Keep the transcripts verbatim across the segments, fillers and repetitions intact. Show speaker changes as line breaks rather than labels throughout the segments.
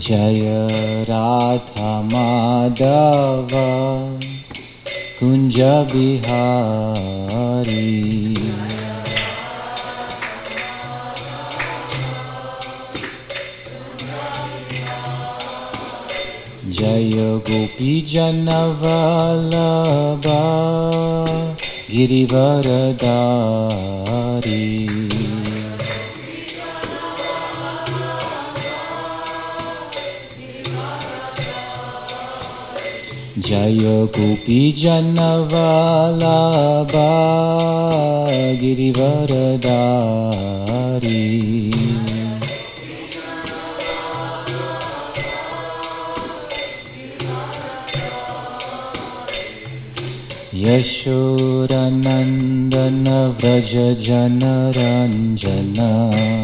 Jaya Radha Madhava Kunja Bihari Jaya Gopi Janavalabha Girivaradari Jaya Gopi Janavalabha Girivaradari Yashodanandana Vraja Janaranjana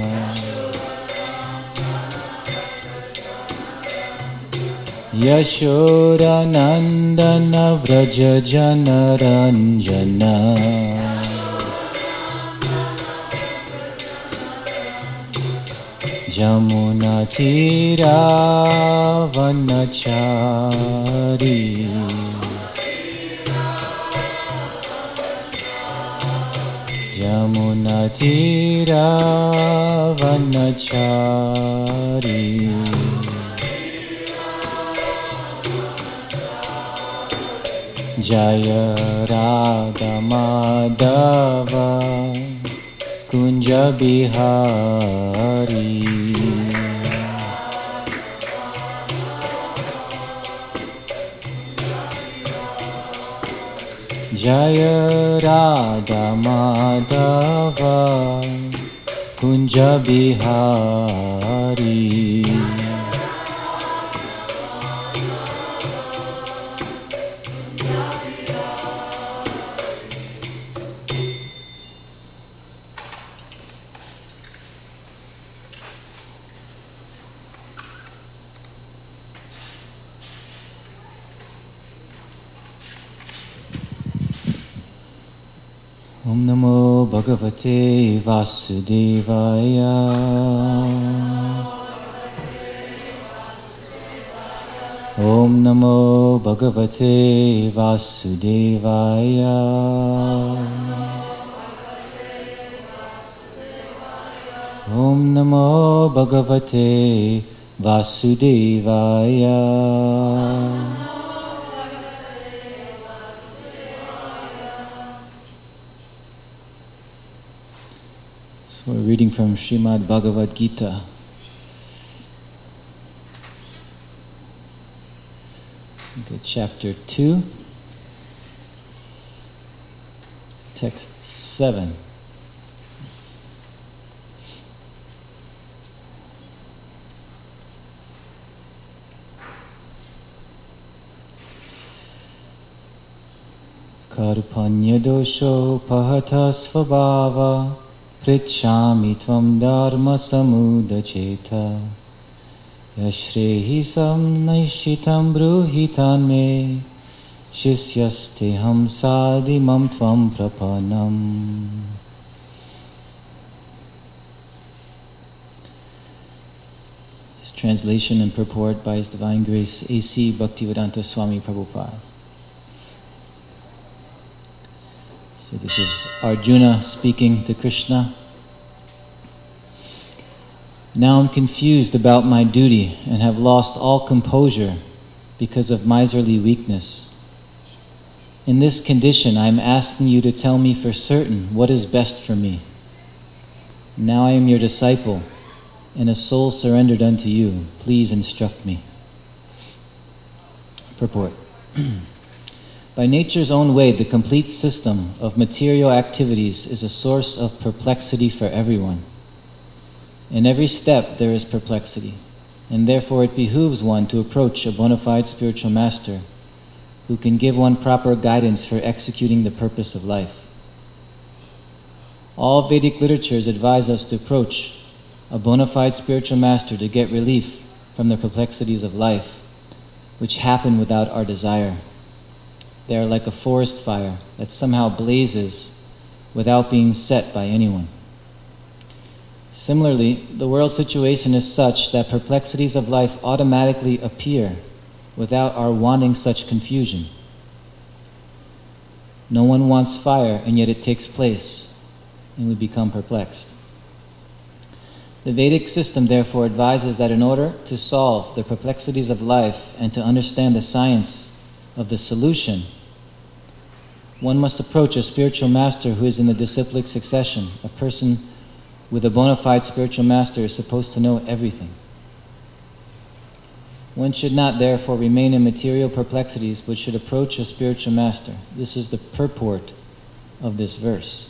Yashodanandana Vraja Janaranjana Jamuna Tira Vanachari Yamuna Tira Vanachari Jaya Radha Madhava Kunja Bihari Jaya Radha Madhava Kunja Bihari Om Namo Bhagavate Vasudevaya Om Namo Bhagavate Vasudevaya Om Namo Bhagavate Vasudevaya We're reading from Srimad Bhagavad Gita. Okay, chapter two, text seven. Karpanya dosho pahata svabhava Prichami tvam dharma samudacheta Yashrehi sam naishitam bruhitan me Shishyasteham sadimam tvam prapanam. His translation and purport by His Divine Grace A C Bhaktivedanta Swami Prabhupada. So this is Arjuna speaking to Krishna. Now I'm confused about my duty and have lost all composure because of miserly weakness. In this condition, I am asking you to tell me for certain what is best for me. Now I am your disciple and a soul surrendered unto you. Please instruct me. Purport. By nature's own way, the complete system of material activities is a source of perplexity for everyone. In every step there is perplexity, and therefore it behooves one to approach a bona fide spiritual master who can give one proper guidance for executing the purpose of life. All Vedic literatures advise us to approach a bona fide spiritual master to get relief from the perplexities of life, which happen without our desire. They are like a forest fire that somehow blazes without being set by anyone. Similarly, the world situation is such that perplexities of life automatically appear without our wanting such confusion. No one wants fire, and yet it takes place, and we become perplexed. The Vedic system therefore advises that in order to solve the perplexities of life and to understand the science of the solution, one must approach a spiritual master who is in the disciplic succession. A person with a bona fide spiritual master is supposed to know everything. One should not therefore remain in material perplexities, but should approach a spiritual master. This is the purport of this verse.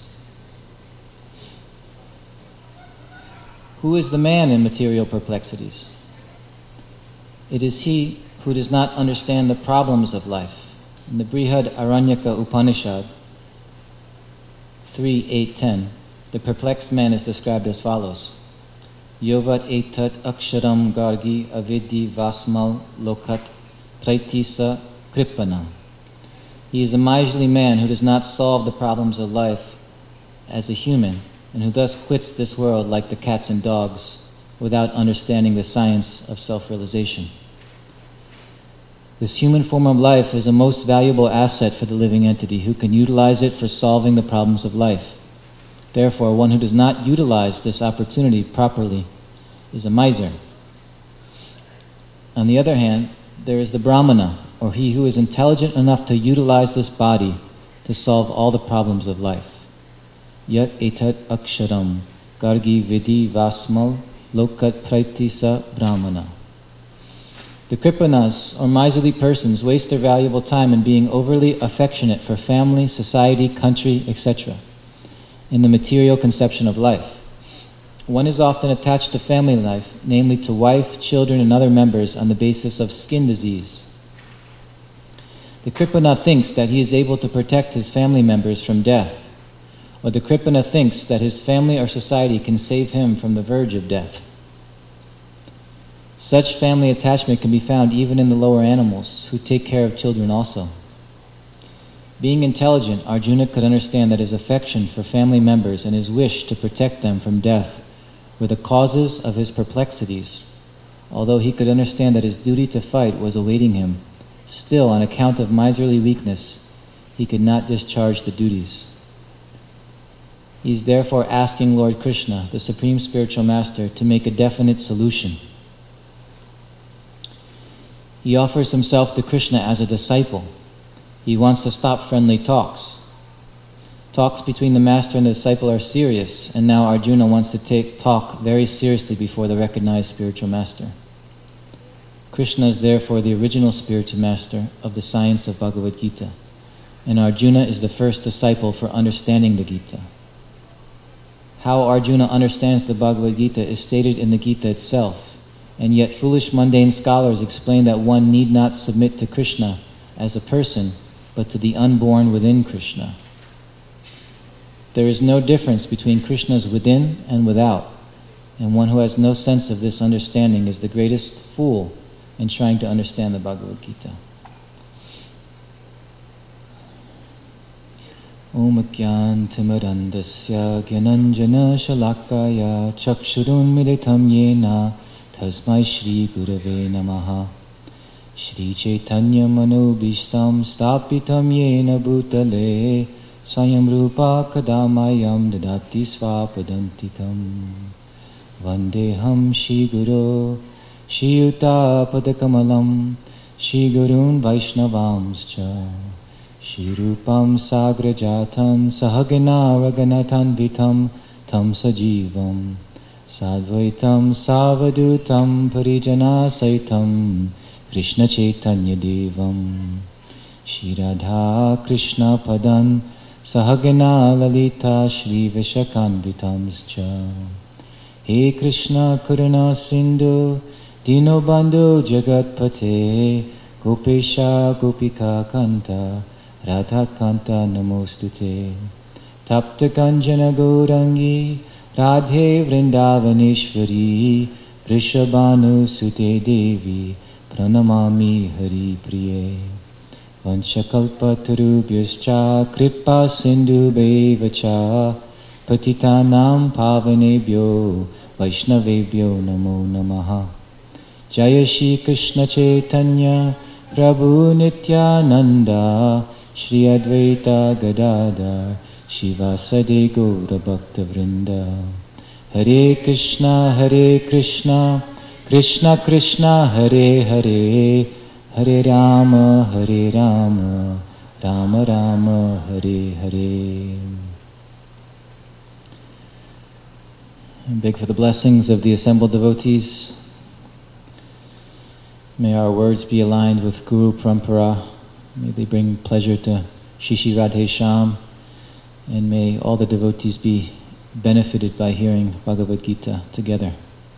Who is the man in material perplexities? It is he who does not understand the problems of life. In the Brihad Aranyaka Upanishad three eight ten, the perplexed man is described as follows: Yovat etat aksharam gargi avidhi vasmal lokat praitisa kripana. He is a miserly man who does not solve the problems of life as a human, and who thus quits this world like the cats and dogs without understanding the science of self-realization. This human form of life is a most valuable asset for the living entity who can utilize it for solving the problems of life. Therefore, one who does not utilize this opportunity properly is a miser. On the other hand, there is the Brahmana, or he who is intelligent enough to utilize this body to solve all the problems of life. Yat etat aksharam gargi vidhi vasmal lokat praitisa brahmana. The Kripanas, or miserly persons, waste their valuable time in being overly affectionate for family, society, country, et cetera, in the material conception of life. One is often attached to family life, namely to wife, children, and other members, on the basis of skin disease. The Kripana thinks that he is able to protect his family members from death, or the Kripana thinks that his family or society can save him from the verge of death. Such family attachment can be found even in the lower animals, who take care of children also. Being intelligent, Arjuna could understand that his affection for family members and his wish to protect them from death were the causes of his perplexities. Although he could understand that his duty to fight was awaiting him, still, on account of miserly weakness, he could not discharge the duties. He is therefore asking Lord Krishna, the Supreme Spiritual Master, to make a definite solution. He offers himself to Krishna as a disciple. He wants to stop friendly talks. Talks between the master and the disciple are serious, and now Arjuna wants to take talk very seriously before the recognized spiritual master. Krishna is therefore the original spiritual master of the science of Bhagavad Gita, and Arjuna is the first disciple for understanding the Gita. How Arjuna understands the Bhagavad Gita is stated in the Gita itself, and yet foolish mundane scholars explain that one need not submit to Krishna as a person, but to the unborn within Krishna. There is no difference between Krishna's within and without, and one who has no sense of this understanding is the greatest fool in trying to understand the Bhagavad Gita. Om Akyantimirandasya Gyananjana Shalakaya Chakshurun Militam Yena Tasmai Shri Gurave Namaha. Shri Chaitanya Manobishtam Stapitam Yena Bhutale Swayam Rupa Kadamayam Dadati Svapadantikam. Vandeham Shri Guru Shri Yuta Padakamalam Shri Gurun Vaishnavamscha Shri Rupam Sagrajatam Sahagana Raganatan Vitam Tam Sajivam Sadvaitam Savadutam Parijana Saitam Krishna Chaitanya Devam Shri Radha Krishna Padan Sahagana Lalita Shri Vishakanvitamscha. He Krishna Karuna Sindhu Dinobandhu Jagatpate Gopesha Gopika Kanta Radha Kanta Namostute. Tapta Kanjana Gaurangi Radhe Vrindavaneshwari Vrishabhanu Sute Devi Pranamami Hari Priye. Vanshakalpatarubhyascha Kripa Sindhu Bevacha patitanam pavanebhyo vaishnavebhyo namo namaha. Jaya Shri Krishna Chaitanya Prabhu Nityananda Shri Advaita Gadadhar Shivasade Gaura Bhakta Vrinda. Hare Krishna Hare Krishna Krishna Krishna Hare Hare Hare Rama Hare Rama Rama Rama Hare Hare. I beg for the blessings of the assembled devotees. May our words be aligned with Guru Parampara. May they bring pleasure to Shishi Radhe Shyam. And may all the devotees be benefited by hearing Bhagavad Gita together.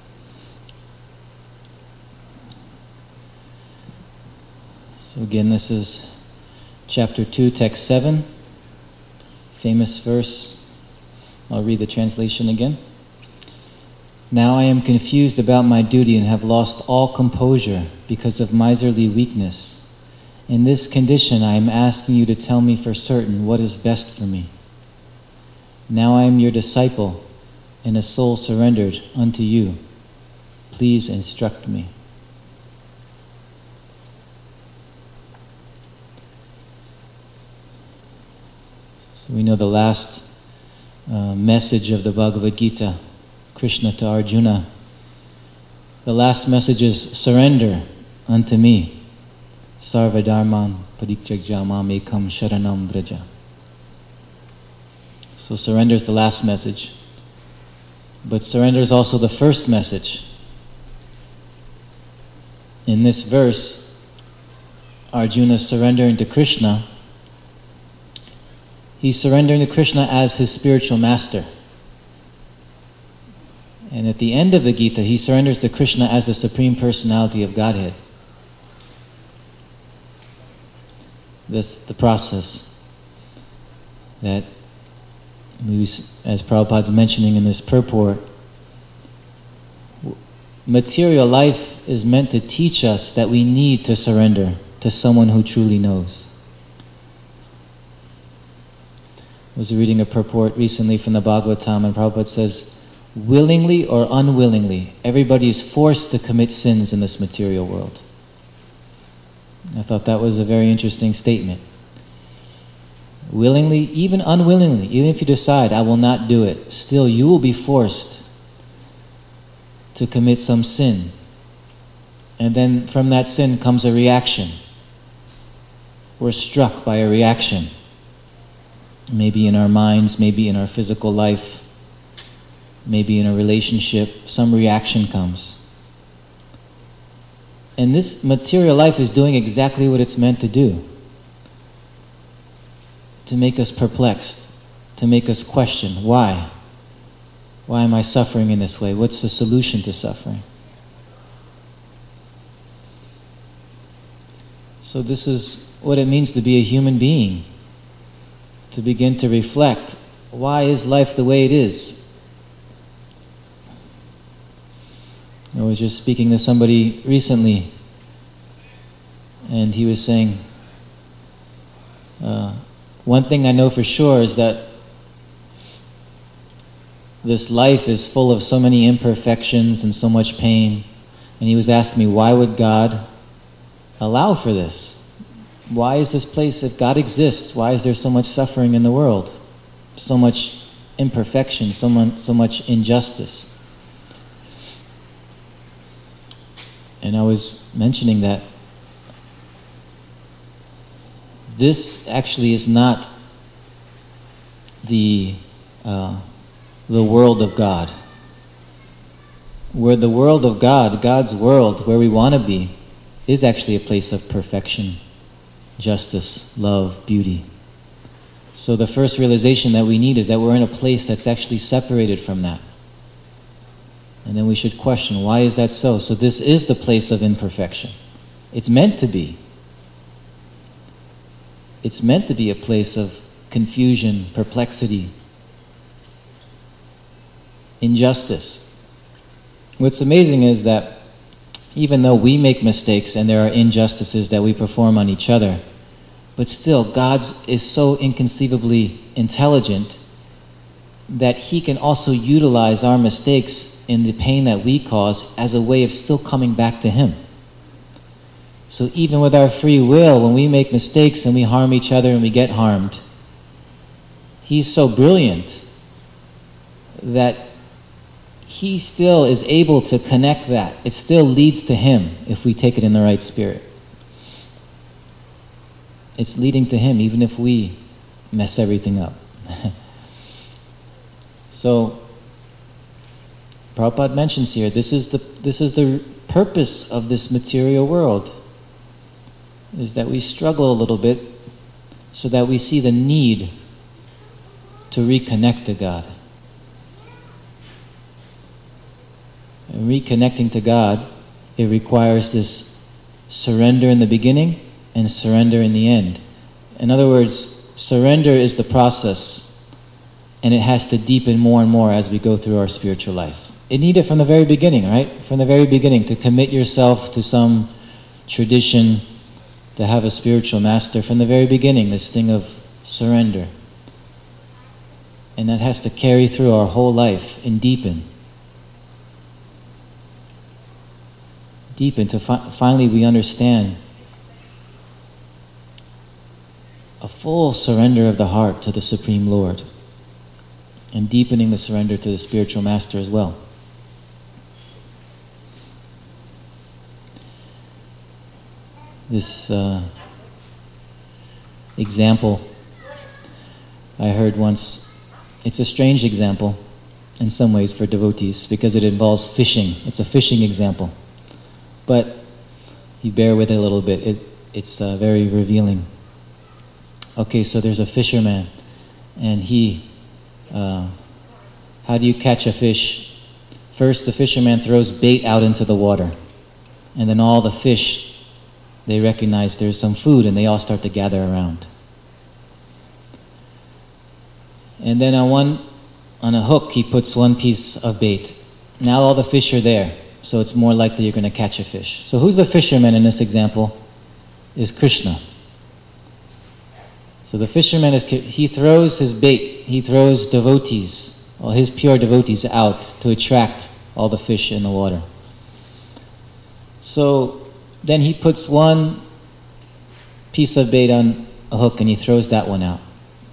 So again, this is chapter two, text seven, famous verse. I'll read the translation again. Now I am confused about my duty and have lost all composure because of miserly weakness. In this condition, I am asking you to tell me for certain what is best for me. Now I am your disciple and a soul surrendered unto you. Please instruct me. So we know the last uh, message of the Bhagavad Gita, Krishna to Arjuna. The last message is surrender unto me. Sarva dharman parityajya mam ekam sharanam vraja. So surrender is the last message. But surrender is also the first message. In this verse, Arjuna is surrendering to Krishna. He's surrendering to Krishna as his spiritual master. And at the end of the Gita, he surrenders to Krishna as the Supreme Personality of Godhead. This the process that, we, as Prabhupada's mentioning in this purport, material life is meant to teach us that we need to surrender to someone who truly knows. I was reading a purport recently from the Bhagavatam, and Prabhupada says, willingly or unwillingly, everybody is forced to commit sins in this material world. I thought that was a very interesting statement. Willingly, even unwillingly, even if you decide, I will not do it, still you will be forced to commit some sin. And then from that sin comes a reaction. We're struck by a reaction. Maybe in our minds, maybe in our physical life, maybe in a relationship, some reaction comes. And this material life is doing exactly what it's meant to do. To make us perplexed, to make us question, why? Why am I suffering in this way? What's the solution to suffering? So this is what it means to be a human being. To begin to reflect, why is life the way it is? I was just speaking to somebody recently, and he was saying, uh, one thing I know for sure is that this life is full of so many imperfections and so much pain. And he was asking me, why would God allow for this? Why is this place, if God exists, why is there so much suffering in the world? So much imperfection, so much, so much injustice. And I was mentioning that this actually is not the uh, the world of God. Where the world of God, God's world, where we want to be, is actually a place of perfection, justice, love, beauty. So the first realization that we need is that we're in a place that's actually separated from that. And then we should question, why is that so? So this is the place of imperfection. It's meant to be. It's meant to be a place of confusion, perplexity, injustice. What's amazing is that even though we make mistakes and there are injustices that we perform on each other, but still God is so inconceivably intelligent that He can also utilize our mistakes and the pain that we cause as a way of still coming back to Him. So even with our free will, when we make mistakes and we harm each other and we get harmed, He's so brilliant that He still is able to connect that. It still leads to Him if we take it in the right spirit. It's leading to Him even if we mess everything up. So, Prabhupada mentions here, this is the this is the purpose of this material world, is that we struggle a little bit so that we see the need to reconnect to God. And reconnecting to God, it requires this surrender in the beginning and surrender in the end. In other words, surrender is the process, and it has to deepen more and more as we go through our spiritual life. It needed from the very beginning, right? From the very beginning, to commit yourself to some tradition, to have a spiritual master. From the very beginning, this thing of surrender. And that has to carry through our whole life and deepen. Deepen to fi- finally we understand a full surrender of the heart to the Supreme Lord, and deepening the surrender to the spiritual master as well. This uh, example I heard once, it's a strange example in some ways for devotees because it involves fishing. It's a fishing example. But you bear with it a little bit. It, it's uh, very revealing. Okay, so there's a fisherman, and he Uh, how do you catch a fish? First, the fisherman throws bait out into the water, and then all the fish, they recognize there's some food, and they all start to gather around. And then on one, on a hook, he puts one piece of bait. Now all the fish are there, so it's more likely you're going to catch a fish. So who's the fisherman in this example? Is Krishna. So the fisherman, is he throws his bait, he throws devotees, all his pure devotees out to attract all the fish in the water. So then he puts one piece of bait on a hook and he throws that one out.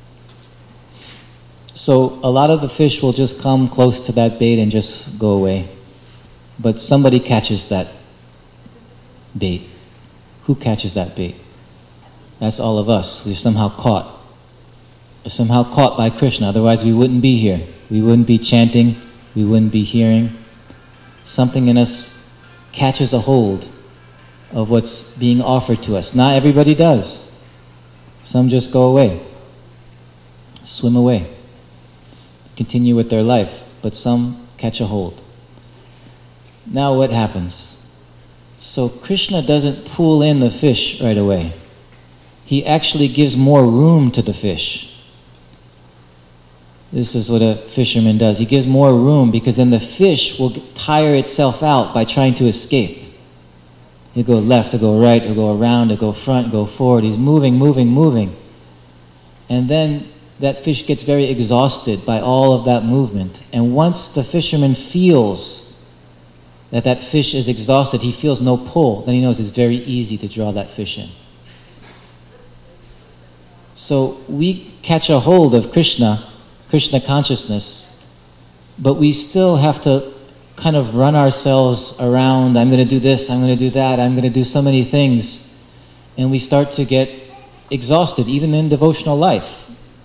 So a lot of the fish will just come close to that bait and just go away. But somebody catches that bait. Who catches that bait? That's all of us. We're somehow caught. We're somehow caught by Krishna. Otherwise we wouldn't be here. We wouldn't be chanting. We wouldn't be hearing. Something in us catches a hold of what's being offered to us. Not everybody does. Some just go away. Swim away. Continue with their life. But some catch a hold. Now what happens? So Krishna doesn't pull in the fish right away. He actually gives more room to the fish. This is what a fisherman does. He gives more room because then the fish will tire itself out by trying to escape. He'll go left, he'll go right, he'll go around, he'll go front, go forward. He's moving, moving, moving. And then that fish gets very exhausted by all of that movement. And once the fisherman feels that that fish is exhausted, he feels no pull, then he knows it's very easy to draw that fish in. So we catch a hold of Krishna, Krishna consciousness, but we still have to kind of run ourselves around. I'm going to do this, I'm going to do that, I'm going to do so many things. And we start to get exhausted, even in devotional life.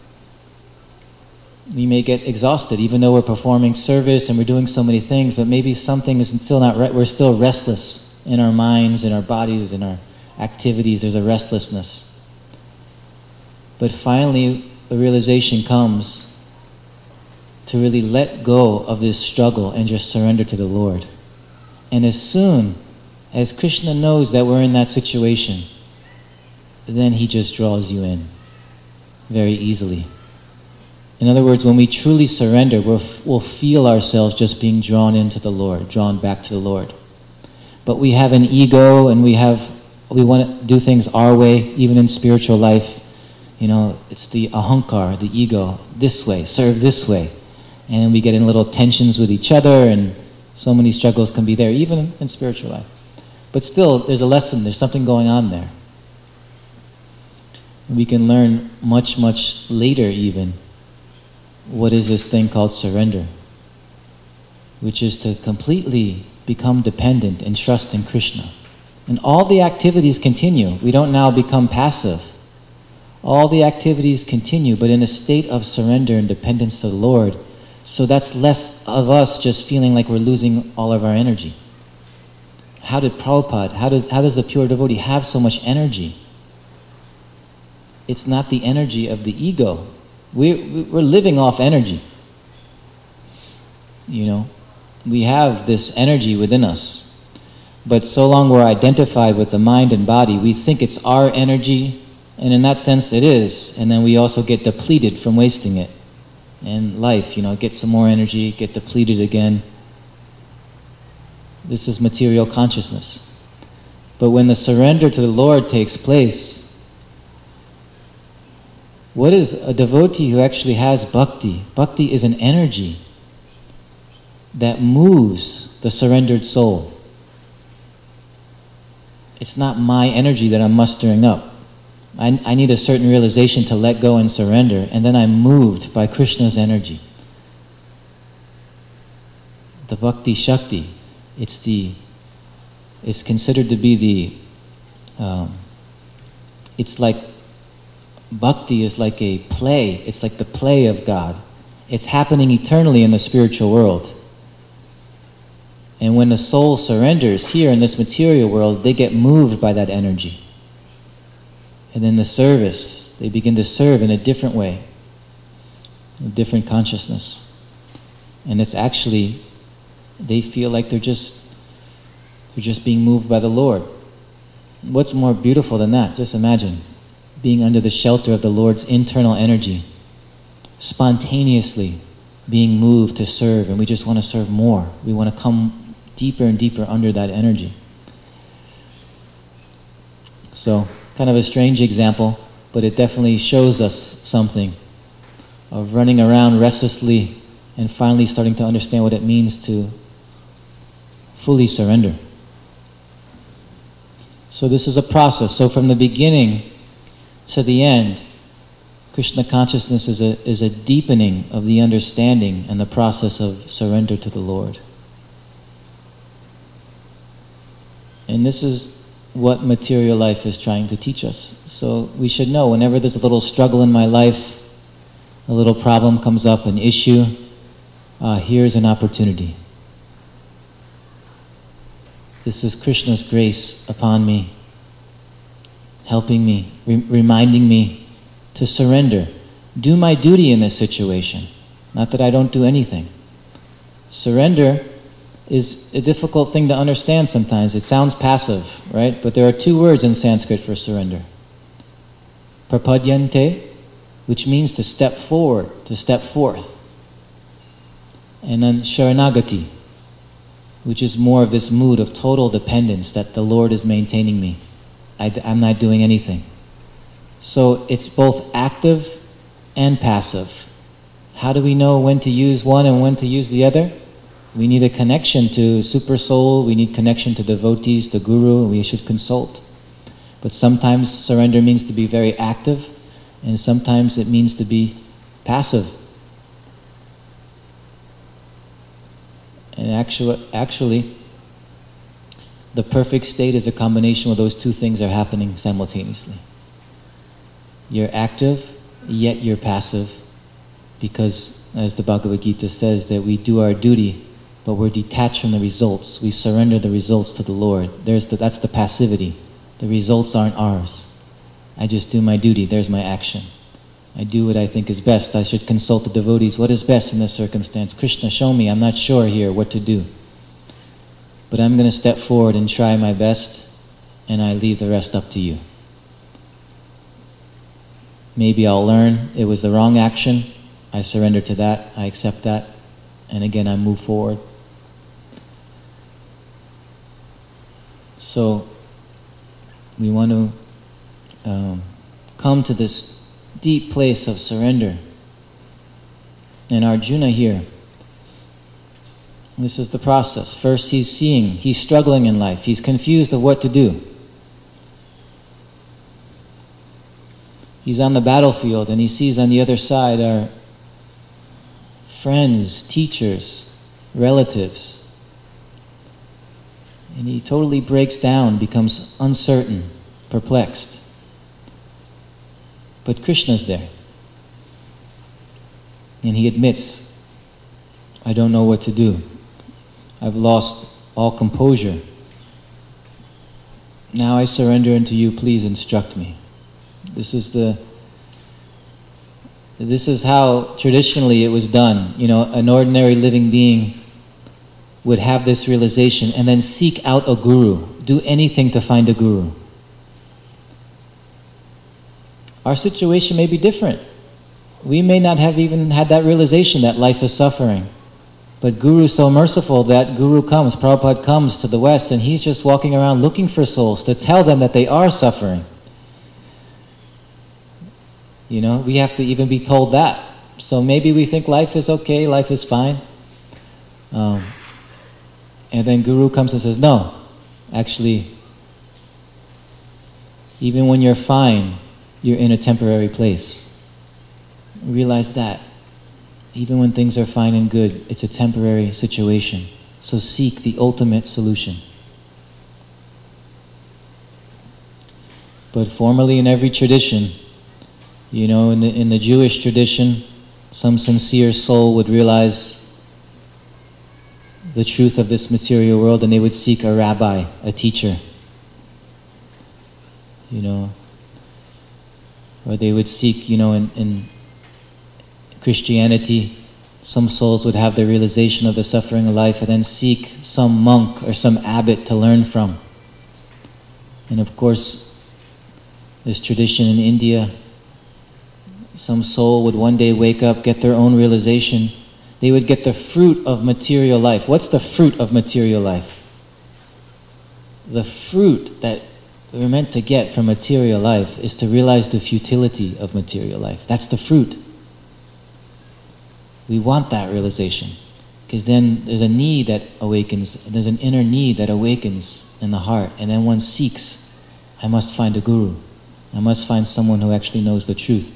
We may get exhausted, even though we're performing service and we're doing so many things, but maybe something is still not right. We're still restless in our minds, in our bodies, in our activities. There's a restlessness. But finally, the realization comes to really let go of this struggle and just surrender to the Lord. And as soon as Krishna knows that we're in that situation, then he just draws you in very easily. In other words, when we truly surrender, we'll, we'll feel ourselves just being drawn into the Lord, drawn back to the Lord. But we have an ego and we have, we want to do things our way, even in spiritual life. You know, it's the ahankar, the ego, this way, serve this way. and we get in little tensions with each other, and so many struggles can be there, even in spiritual life. But still, there's a lesson, there's something going on there. We can learn much, much later even, what is this thing called surrender, which is to completely become dependent and trust in Krishna. And all the activities continue. We don't now become passive. All the activities continue, but in a state of surrender and dependence to the Lord. So that's less of us just feeling like we're losing all of our energy. How did Prabhupada, how does, how does a pure devotee have so much energy? It's not the energy of the ego. We, we're living off energy. You know, we have this energy within us. But so long we're identified with the mind and body, we think it's our energy, and in that sense it is. And then we also get depleted from wasting it. And life, you know, get some more energy, get depleted again. This is material consciousness. But when the surrender to the Lord takes place, what is a devotee who actually has bhakti? Bhakti is an energy that moves the surrendered soul. It's not my energy that I'm mustering up. I, I need a certain realization to let go and surrender, and then I'm moved by Krishna's energy. The Bhakti Shakti, it's the, it's considered to be the, um, it's like, Bhakti is like a play, it's like the play of God. It's happening eternally in the spiritual world. And when the soul surrenders here in this material world, they get moved by that energy. And then the service, they begin to serve in a different way, a different consciousness. And it's actually, they feel like they're just, they're just being moved by the Lord. What's more beautiful than that? Just imagine being under the shelter of the Lord's internal energy, spontaneously being moved to serve, and we just want to serve more. We want to come deeper and deeper under that energy. So, kind of a strange example, but it definitely shows us something of running around restlessly and finally starting to understand what it means to fully surrender. So this is a process. So from the beginning to the end, Krishna consciousness is a, is a deepening of the understanding and the process of surrender to the Lord. And this is what material life is trying to teach us. So we should know whenever there's a little struggle in my life, a little problem comes up, an issue, uh, here's an opportunity. This is Krishna's grace upon me, helping me, re- reminding me to surrender, do my duty in this situation. Not that I don't do anything. Surrender is a difficult thing to understand sometimes. It sounds passive, right? But there are two words in Sanskrit for surrender. Prapadyante, which means to step forward, to step forth. And then Sharanagati, which is more of this mood of total dependence that the Lord is maintaining me. I, I'm not doing anything. So it's both active and passive. How do we know when to use one and when to use the other? We need a connection to Super Soul, we need connection to devotees, to Guru, we should consult. But sometimes surrender means to be very active, and sometimes it means to be passive. And actually, actually, the perfect state is a combination where those two things are happening simultaneously. You're active, yet you're passive, because as the Bhagavad Gita says, that we do our duty, but we're detached from the results. We surrender the results to the Lord. There's the, that's the passivity. The results aren't ours. I just do my duty. There's my action. I do what I think is best. I should consult the devotees. What is best in this circumstance? Krishna, show me. I'm not sure here what to do. But I'm going to step forward and try my best, and I leave the rest up to you. Maybe I'll learn it was the wrong action. I surrender to that. I accept that. And again, I move forward. So, we want to um, come to this deep place of surrender. And Arjuna here, This is the process. First he's seeing, he's struggling in life, he's confused of what to do. He's on the battlefield and he sees on the other side are friends, teachers, relatives. And he totally breaks down, becomes uncertain, perplexed. But Krishna's there. And he admits, I don't know what to do. I've lost all composure. Now I surrender unto you, please instruct me. This is the this is how traditionally it was done. You know, an ordinary living being would have this realization and then seek out a guru, do anything to find a guru. Our situation may be different. We may not have even had that realization that life is suffering. But Guru is so merciful that Guru comes, Prabhupada comes to the West, and he's just walking around looking for souls to tell them that they are suffering. You know, we have to even be told that. So maybe we think life is okay, life is fine. Um, and then Guru comes and says, no, actually, even when you're fine, you're in a temporary place. Realize that. Even when things are fine and good, it's a temporary situation. So seek the ultimate solution. But formally in every tradition, you know, in the, in the Jewish tradition, some sincere soul would realize the truth of this material world and they would seek a rabbi, a teacher. You know, or they would seek, you know, in, in Christianity, some souls would have the realization of the suffering of life and then seek some monk or some abbot to learn from. And of course, this tradition in India, some soul would one day wake up, get their own realization. They would get the fruit of material life. What's the fruit of material life? The fruit that we're meant to get from material life is to realize the futility of material life. That's the fruit. We want that realization, because then there's a need that awakens, there's an inner need that awakens in the heart, and then one seeks, I must find a guru. I must find someone who actually knows the truth.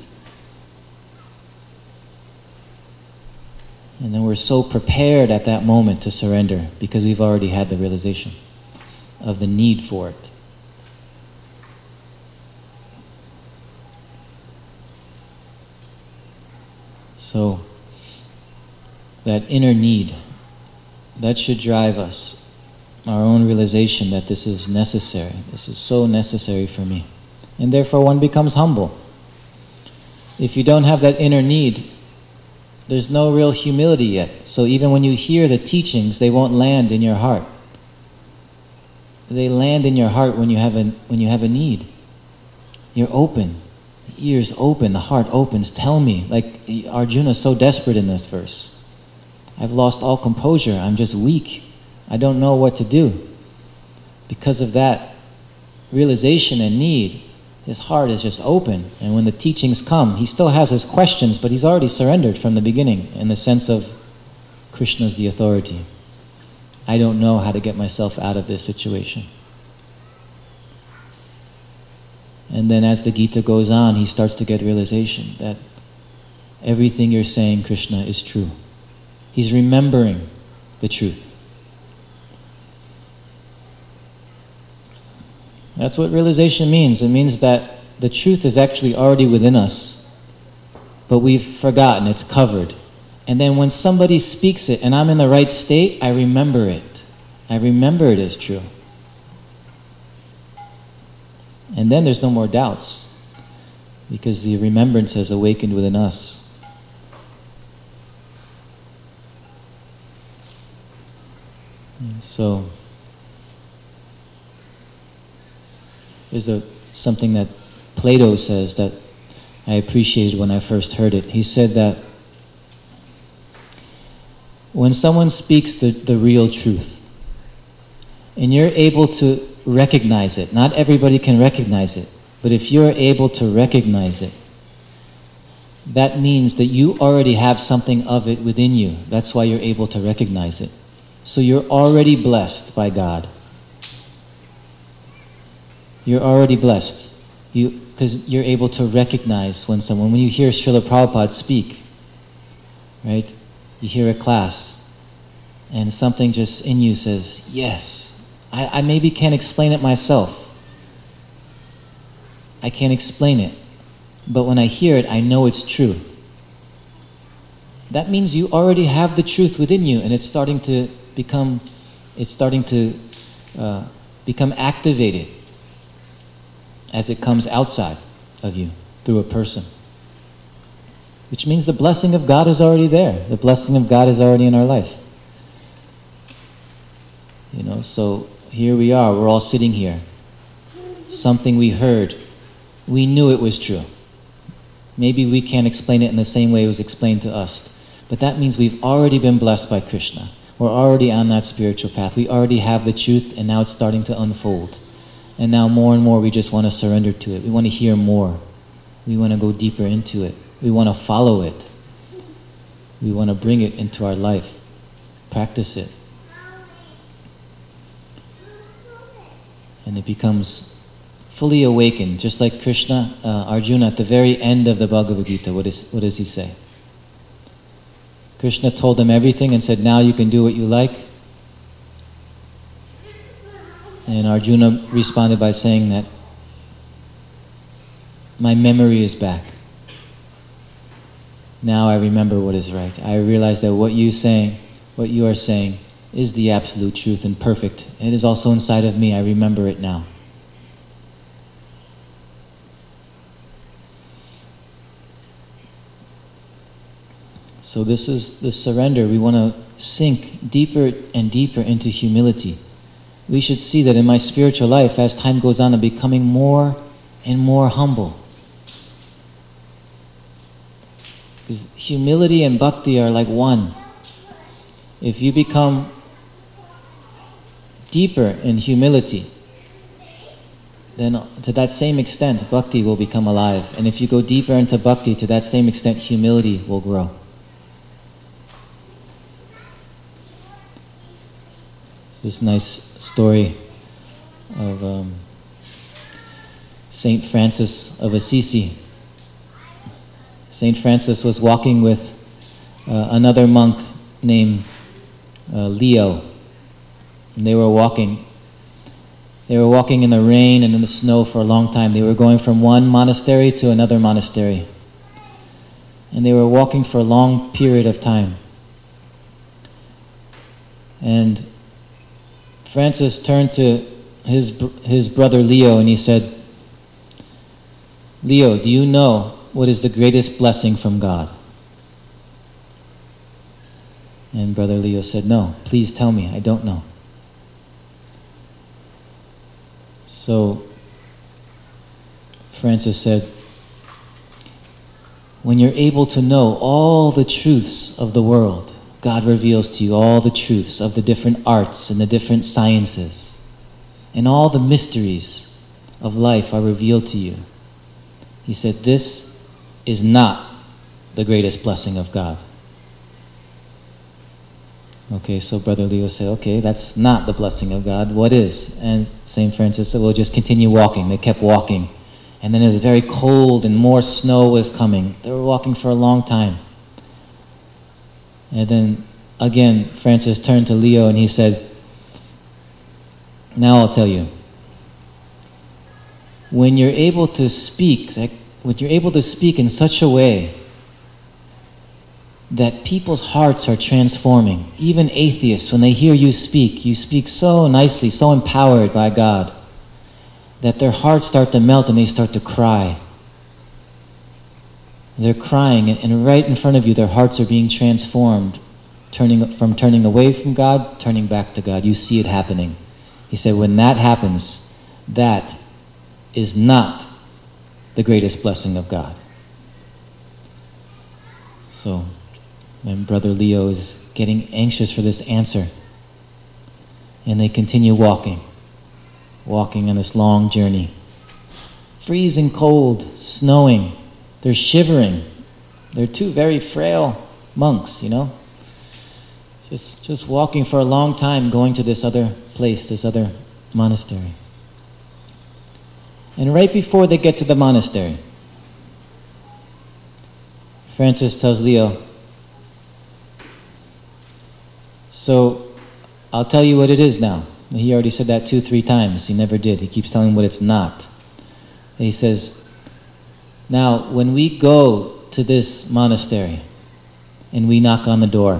And then we're so prepared at that moment to surrender, because we've already had the realization of the need for it. So, that inner need, that should drive us, our own realization that this is necessary. This is so necessary for me. And therefore one becomes humble. If you don't have that inner need, there's no real humility yet. So even when you hear the teachings, they won't land in your heart. They land in your heart when you have a, when you have a need. You're open. The ears open, the heart opens. Tell me, like Arjuna is so desperate in this verse. I've lost all composure. I'm just weak. I don't know what to do. Because of that realization and need, his heart is just open. And when the teachings come, he still has his questions, but he's already surrendered from the beginning in the sense of Krishna's the authority. I don't know how to get myself out of this situation. And then as the Gita goes on, he starts to get realization that everything you're saying, Krishna, is true. He's remembering the truth. That's what realization means. It means that the truth is actually already within us, but we've forgotten, it's covered. And then when somebody speaks it and I'm in the right state, I remember it. I remember it as true. And then there's no more doubts, because the remembrance has awakened within us. So, there's a, something that Plato says that I appreciated when I first heard it. He said that when someone speaks the, the real truth, and you're able to recognize it, not everybody can recognize it, but if you're able to recognize it, that means that you already have something of it within you. That's why you're able to recognize it. So you're already blessed by God. You're already blessed. You, because you're able to recognize when someone, when you hear Srila Prabhupada speak, right? You hear a class, and something just in you says, yes, I, I maybe can't explain it myself. I can't explain it. But when I hear it, I know it's true. That means you already have the truth within you, and it's starting to become, it's starting to uh, become activated as it comes outside of you through a person. Which means the blessing of God is already there. The blessing of God is already in our life. You know, so here we are, we're all sitting here. Something we heard, we knew it was true. Maybe we can't explain it in the same way it was explained to us. But that means we've already been blessed by Krishna. We're already on that spiritual path. We already have the truth, and now it's starting to unfold. And now more and more we just want to surrender to it. We want to hear more. We want to go deeper into it. We want to follow it. We want to bring it into our life. Practice it. And it becomes fully awakened, just like Krishna, uh, Arjuna, at the very end of the Bhagavad Gita. What, is, what does he say? Krishna told them everything and said, now you can do what you like. And Arjuna responded by saying that, my memory is back. Now I remember what is right. I realize that what you saying, what you are saying is the absolute truth and perfect. It is also inside of me. I remember it now. So this is the surrender. We want to sink deeper and deeper into humility. We should see that in my spiritual life, as time goes on, I'm becoming more and more humble. Because humility and bhakti are like one. If you become deeper in humility, then to that same extent, bhakti will become alive. And if you go deeper into bhakti, to that same extent, humility will grow. It's this nice story of um, Saint Francis of Assisi. Saint Francis was walking with uh, another monk named uh, Leo. And they were walking. They were walking in the rain and in the snow for a long time. They were going from one monastery to another monastery. And they were walking for a long period of time. And Francis turned to his, his brother Leo and he said, Leo, do you know what is the greatest blessing from God? And brother Leo said, no, please tell me, I don't know. So Francis said, when you're able to know all the truths of the world, God reveals to you all the truths of the different arts and the different sciences, and all the mysteries of life are revealed to you. He said, this is not the greatest blessing of God. Okay, so Brother Leo said, okay, that's not the blessing of God. What is? And Saint Francis said, well, just continue walking. They kept walking. And then it was very cold and more snow was coming. They were walking for a long time. And then again, Francis turned to Leo and he said, now I'll tell you. When you're able to speak, that, when you're able to speak in such a way that people's hearts are transforming, even atheists, when they hear you speak, you speak so nicely, so empowered by God, that their hearts start to melt and they start to cry. They're crying, and right in front of you, their hearts are being transformed, turning from turning away from God, turning back to God. You see it happening. He said, when that happens, that is not the greatest blessing of God. So, then Brother Leo is getting anxious for this answer. And they continue walking, walking on this long journey. Freezing cold, snowing. They're shivering. They're two very frail monks, you know. Just, just walking for a long time, going to this other place, this other monastery. And right before they get to the monastery, Francis tells Leo, so I'll tell you what it is now. He already said that two, three times. He never did. He keeps telling him what it's not. He says, now, when we go to this monastery and we knock on the door,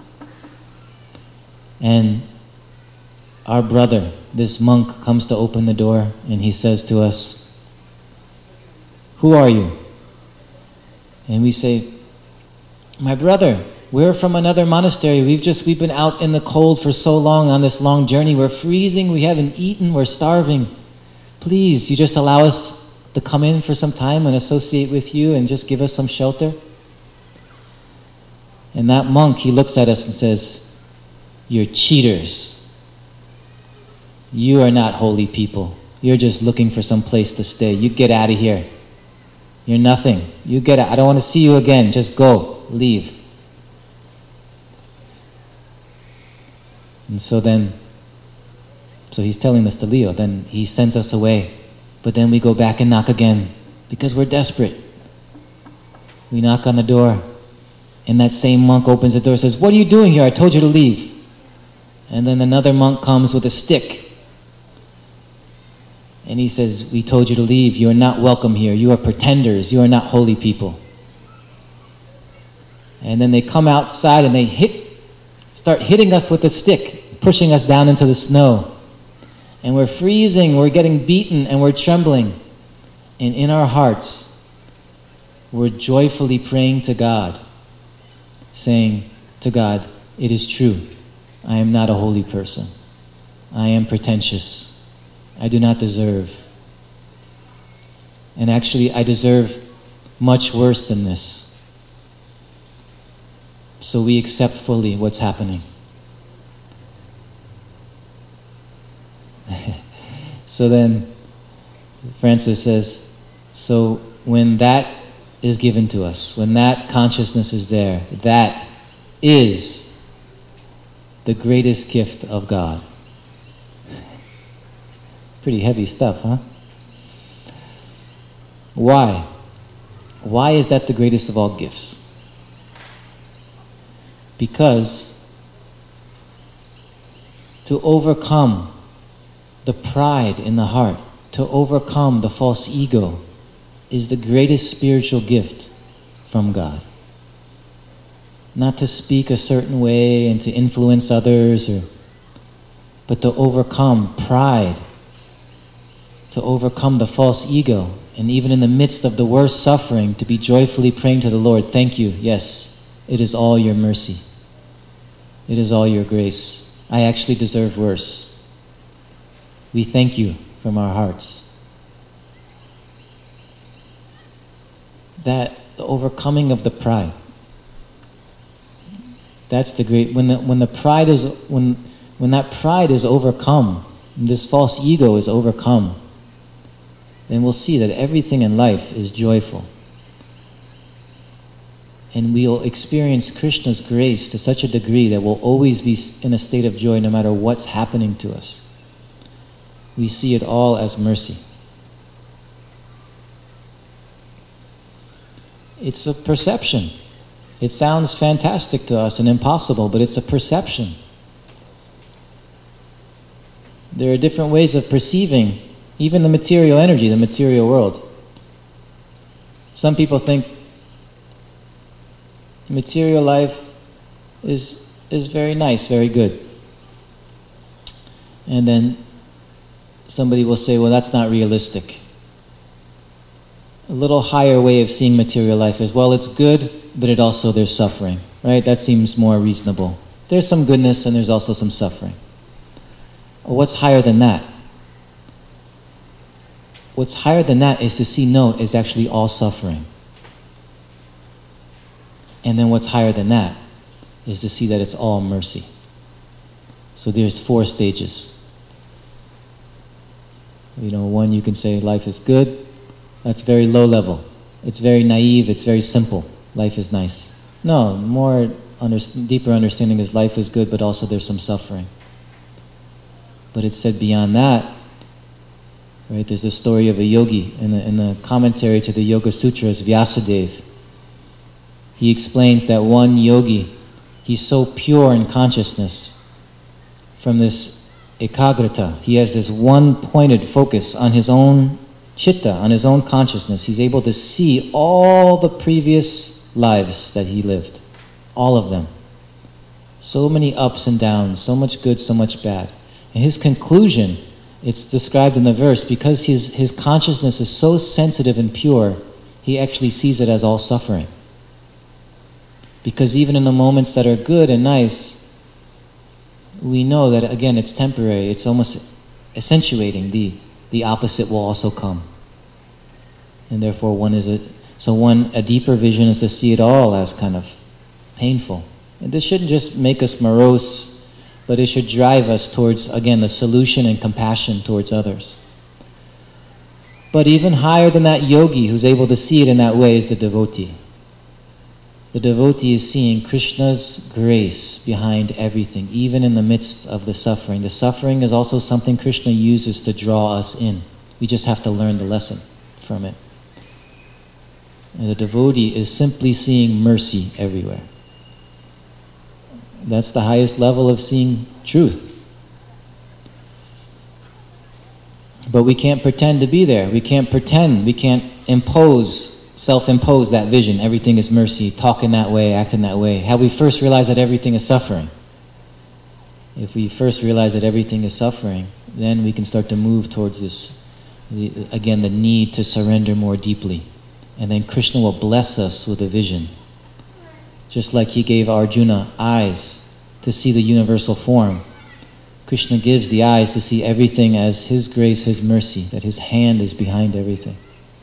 and our brother, this monk, comes to open the door, and he says to us, who are you? And we say, my brother, we're from another monastery. We've just, we've been out in the cold for so long on this long journey. We're freezing, we haven't eaten, we're starving. Please, you just allow us to come in for some time and associate with you and just give us some shelter? And that monk, he looks at us and says, you're cheaters. You are not holy people. You're just looking for some place to stay. You get out of here. You're nothing. You get out. I don't want to see you again. Just go. Leave. And so then, so he's telling this to Leo. Then he sends us away. But then we go back and knock again because we're desperate. We knock on the door. And that same monk opens the door and says, what are you doing here? I told you to leave. And then another monk comes with a stick. And he says, we told you to leave. You are not welcome here. You are pretenders. You are not holy people. And then they come outside and they hit, start hitting us with a stick, pushing us down into the snow. And we're freezing, we're getting beaten, and we're trembling. And in our hearts, we're joyfully praying to God, saying to God, it is true. I am not a holy person. I am pretentious. I do not deserve. And actually, I deserve much worse than this. So we accept fully what's happening. So then, Francis says, so when that is given to us, when that consciousness is there, that is the greatest gift of God. Pretty heavy stuff, huh? Why? Why is that the greatest of all gifts? Because to overcome the pride in the heart, to overcome the false ego, is the greatest spiritual gift from God. Not to speak a certain way and to influence others, or, but to overcome pride, to overcome the false ego, and even in the midst of the worst suffering, to be joyfully praying to the Lord, thank you, yes, it is all your mercy. It is all your grace. I actually deserve worse. We thank you from our hearts. That the overcoming of the pride, that's the great, when the, when the pride is, when, when that pride is overcome, and this false ego is overcome, then we'll see that everything in life is joyful. And we'll experience Krishna's grace to such a degree that we'll always be in a state of joy no matter what's happening to us. We see it all as mercy. It's a perception. It sounds fantastic to us and impossible, but it's a perception. There are different ways of perceiving even the material energy, the material world. Some people think material life is, is very nice, very good. And then somebody will say, well, that's not realistic. A little higher way of seeing material life is, well, it's good, but it also, there's suffering, right? That seems more reasonable. There's some goodness and there's also some suffering. Well, what's higher than that? What's higher than that is to see, no, it's actually all suffering. And then what's higher than that is to see that it's all mercy. So there's four stages. You know, one, you can say life is good. That's very low level. It's very naive, it's very simple. Life is nice. No, more under, deeper understanding is life is good, but also there's some suffering. But it's said beyond that, right? There's a story of a yogi in the, in the commentary to the Yoga Sutras, Vyasadeva. He explains that one yogi, he's so pure in consciousness from this ekagrata. He has this one-pointed focus on his own chitta, on his own consciousness. He's able to see all the previous lives that he lived, all of them. So many ups and downs, so much good, so much bad. And his conclusion, it's described in the verse, because his, his consciousness is so sensitive and pure, he actually sees it as all suffering. Because even in the moments that are good and nice, we know that, again, it's temporary. It's almost accentuating the, the opposite will also come. And therefore one is a, so one, a deeper vision is to see it all as kind of painful. And this shouldn't just make us morose, but it should drive us towards, again, the solution and compassion towards others. But even higher than that yogi who's able to see it in that way is the devotee. The devotee is seeing Krishna's grace behind everything, even in the midst of the suffering. The suffering is also something Krishna uses to draw us in. We just have to learn the lesson from it. And the devotee is simply seeing mercy everywhere. That's the highest level of seeing truth. But we can't pretend to be there. We can't pretend. We can't impose, self-impose that vision. Everything is mercy. Talk in that way, act in that way. Have we first realized that everything is suffering? If we first realize that everything is suffering, then we can start to move towards this, the, again, the need to surrender more deeply. And then Krishna will bless us with a vision. Just like he gave Arjuna eyes to see the universal form, Krishna gives the eyes to see everything as his grace, his mercy, that his hand is behind everything.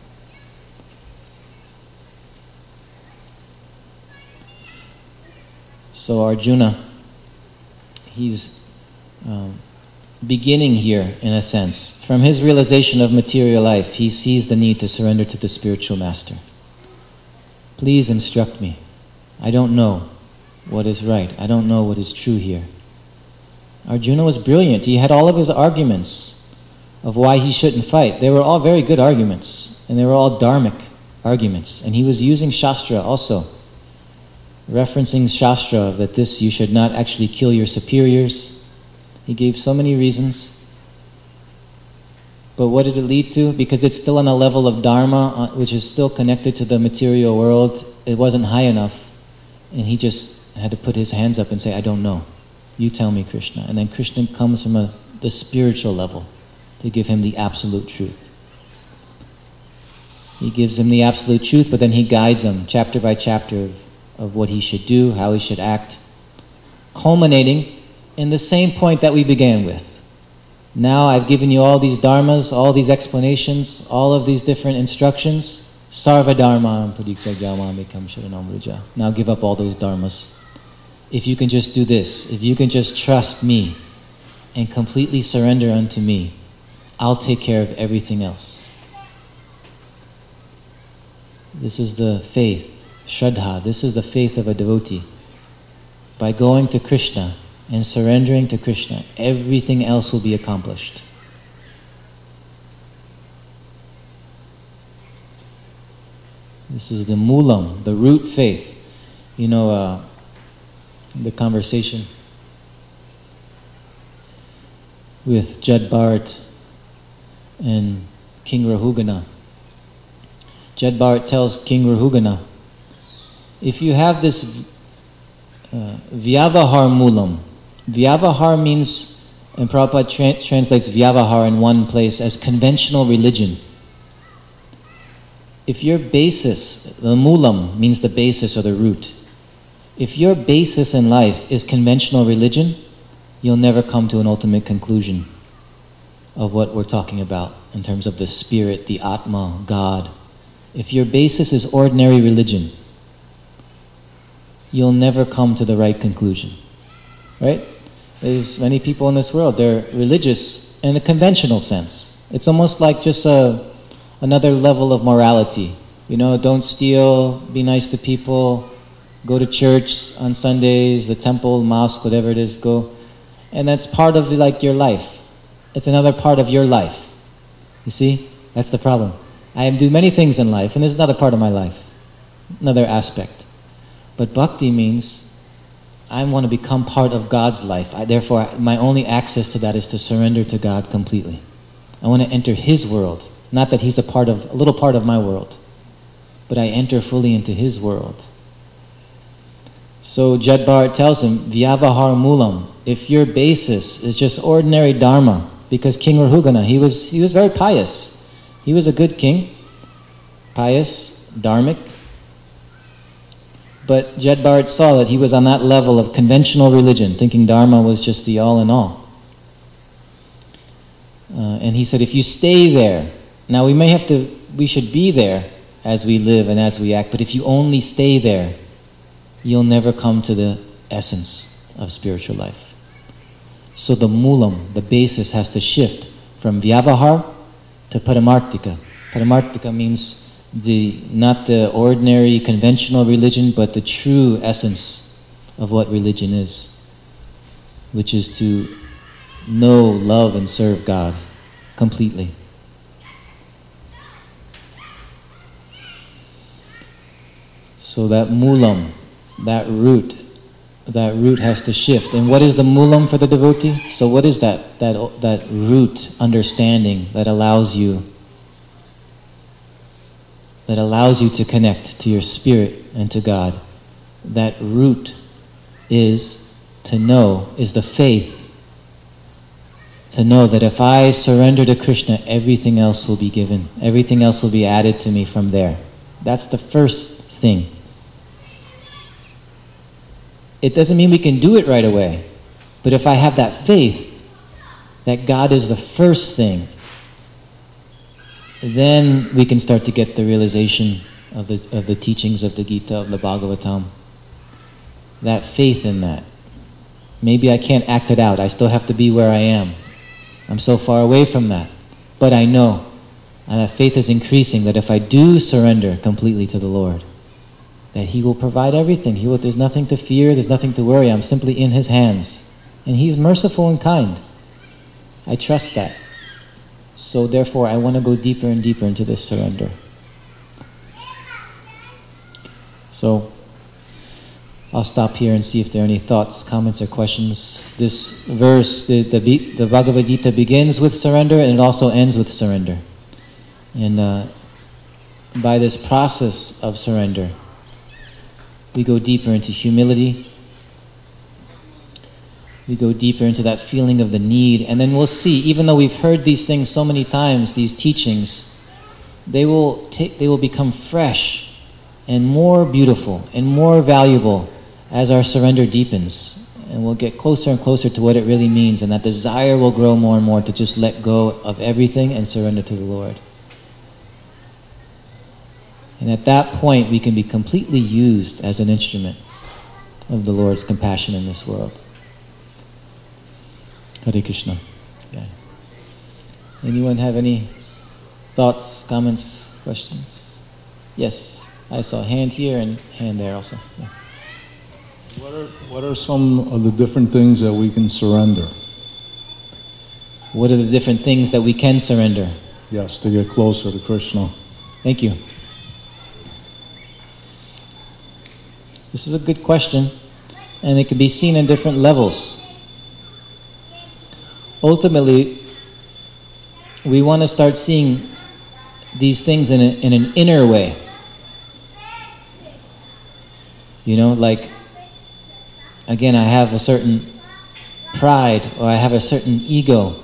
So Arjuna, he's um, beginning here, in a sense. From his realization of material life, he sees the need to surrender to the spiritual master. Please instruct me. I don't know what is right. I don't know what is true here. Arjuna was brilliant. He had all of his arguments of why he shouldn't fight. They were all very good arguments, and they were all dharmic arguments. And he was using Shastra also, referencing Shastra that this, you should not actually kill your superiors. He gave so many reasons. But what did it lead to? Because it's still on a level of dharma, which is still connected to the material world, it wasn't high enough. And he just had to put his hands up and say, I don't know. You tell me, Krishna. And then Krishna comes from a, the spiritual level to give him the absolute truth. He gives him the absolute truth, but then he guides him chapter by chapter of, of what he should do, how he should act, culminating in the same point that we began with. Now I've given you all these dharmas, all these explanations, all of these different instructions. Sarva dharma padikyamamikam sharanamruja. Now give up all those dharmas. If you can just do this, if you can just trust me and completely surrender unto me, I'll take care of everything else. This is the faith, Shraddha. This is the faith of a devotee. By going to Krishna and surrendering to Krishna, everything else will be accomplished. This is the moolam, the root faith. You know, uh, the conversation with Jad Bharat and King Rahugana. Jad Bharat tells King Rahugana, if you have this uh, vyavahar moolam, vyavahar means, and Prabhupada tra- translates vyavahar in one place as conventional religion. If your basis, the moolam means the basis or the root. If your basis in life is conventional religion, you'll never come to an ultimate conclusion of what we're talking about in terms of the spirit, the Atma, God. If your basis is ordinary religion, you'll never come to the right conclusion. Right? There's many people in this world, they're religious in a conventional sense. It's almost like just a another level of morality. You know, don't steal, be nice to people, go to church on Sundays, the temple, mosque, whatever it is, go. And that's part of like your life. It's another part of your life. You see? That's the problem. I do many things in life, and there's another part of my life, another aspect. But bhakti means I want to become part of God's life. I, therefore, my only access to that is to surrender to God completely. I want to enter His world. Not that He's a part of, a little part of my world, but I enter fully into His world. So Jad Bharat tells him, Vyavahar Moolam, if your basis is just ordinary dharma, because King Rahugana, he was, he was very pious. He was a good king, pious, dharmic. But Jad Bharat saw that he was on that level of conventional religion, thinking dharma was just the all in all. Uh, and he said, if you stay there, now we may have to, we should be there as we live and as we act, but if you only stay there, you'll never come to the essence of spiritual life. So the moolam, the basis, has to shift from vyavahar to paramartika. Paramartika means the not the ordinary conventional religion, but the true essence of what religion is, which is to know, love, and serve God completely. So that moolam, that root, that root has to shift. And what is the moolam for the devotee? So what is that, that, that root understanding that allows you, that allows you to connect to your spirit and to God? That root is to know, is the faith. To know that if I surrender to Krishna, everything else will be given. Everything else will be added to me from there. That's the first thing. It doesn't mean we can do it right away. But if I have that faith that God is the first thing, then we can start to get the realization of the of the teachings of the Gita, of the Bhagavatam. That faith in that. Maybe I can't act it out. I still have to be where I am. I'm so far away from that. But I know, and that faith is increasing, that if I do surrender completely to the Lord, that He will provide everything. He will, there's nothing to fear, there's nothing to worry. I'm simply in His hands. And He's merciful and kind. I trust that. So therefore, I want to go deeper and deeper into this surrender. So, I'll stop here and see if there are any thoughts, comments, or questions. This verse, the, the, the Bhagavad Gita begins with surrender and it also ends with surrender. And uh, by this process of surrender, we go deeper into humility. We go deeper into that feeling of the need. And then we'll see, even though we've heard these things so many times, these teachings, they will take, they will become fresh and more beautiful and more valuable as our surrender deepens. And we'll get closer and closer to what it really means, and that desire will grow more and more to just let go of everything and surrender to the Lord. And at that point, we can be completely used as an instrument of the Lord's compassion in this world. Hare Krishna. Yeah. Anyone have any thoughts, comments, questions? Yes, I saw a hand here and hand there also. Yeah.
What are, what are some of the different things that we can surrender?
What are the different things that we can surrender?
Yes, to get closer to Krishna.
Thank you. This is a good question, and it can be seen in different levels. Ultimately, we want to start seeing these things in, a, in an inner way. You know, like, again, I have a certain pride, or I have a certain ego.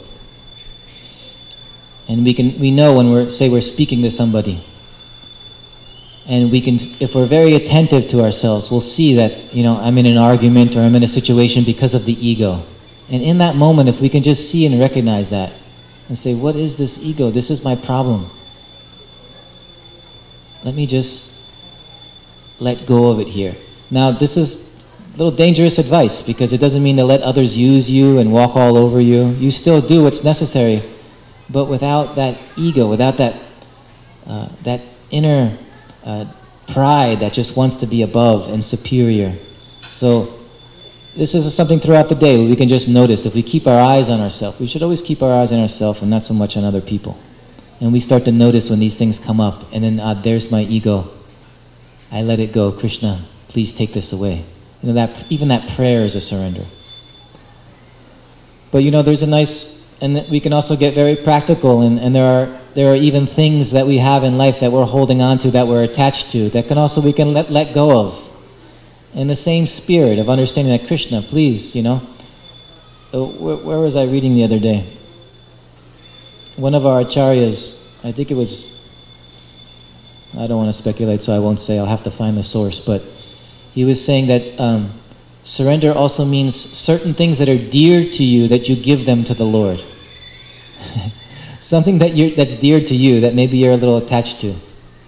And we can we know when we're, say we're speaking to somebody, and we can, if we're very attentive to ourselves, we'll see that, you know, I'm in an argument or I'm in a situation because of the ego. And in that moment, if we can just see and recognize that and say, what is this ego? This is my problem. Let me just let go of it here. Now, this is a little dangerous advice, because it doesn't mean to let others use you and walk all over you. You still do what's necessary, but without that ego, without that uh, that inner uh, pride that just wants to be above and superior. So this is something throughout the day where we can just notice. If we keep our eyes on ourselves, we should always keep our eyes on ourselves and not so much on other people. And we start to notice when these things come up, and then, ah, there's my ego. I let it go. Krishna, please take this away. You know, that even that prayer is a surrender. But you know, there's a nice, and we can also get very practical, and, and there are there are even things that we have in life that we're holding on to, that we're attached to, that can also we can let let go of. In the same spirit of understanding that Krishna, please, you know, where, where was I reading the other day? One of our acharyas, I think it was, I don't want to speculate, so I won't say, I'll have to find the source, but he was saying that um, surrender also means certain things that are dear to you, that you give them to the Lord. Something that you're, that's dear to you, that maybe you're a little attached to.